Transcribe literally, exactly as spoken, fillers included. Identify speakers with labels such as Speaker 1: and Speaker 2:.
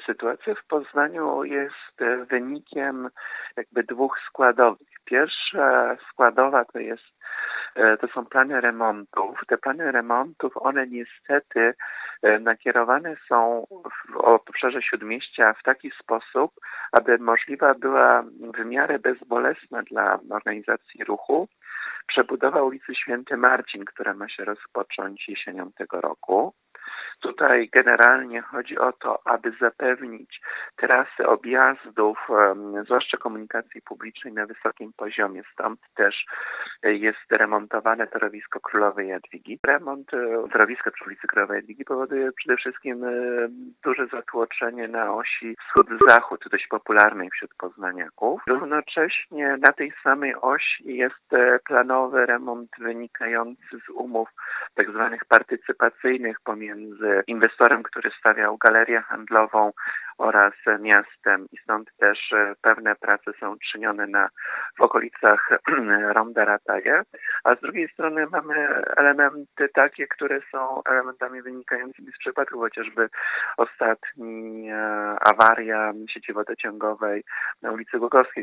Speaker 1: Sytuacja w Poznaniu jest wynikiem jakby dwóch składowych. Pierwsza składowa to jest, to są plany remontów. Te plany remontów, one niestety nakierowane są w obszarze Śródmieścia w taki sposób, aby możliwa była w miarę bezbolesna dla organizacji ruchu przebudowa ulicy Święty Marcin, która ma się rozpocząć jesienią tego roku. Tutaj generalnie chodzi o to, aby zapewnić trasy objazdów, zwłaszcza komunikacji publicznej na wysokim poziomie. Stąd też jest remontowane torowisko Królowej Jadwigi. Remont torowiska przy ulicy Królowej Jadwigi powoduje przede wszystkim duże zatłoczenie na osi wschód-zachód, dość popularnej wśród poznaniaków. Równocześnie na tej samej osi jest planowy remont wynikający z umów tak zwanych partycypacyjnych pomiędzy inwestorem, który stawiał galerię handlową oraz miastem i stąd też pewne prace są czynione na, w okolicach Ronda Rataje, a z drugiej strony mamy elementy takie, które są elementami wynikającymi z przypadku, chociażby ostatni awaria sieci wodociągowej na ulicy Głogowskiej,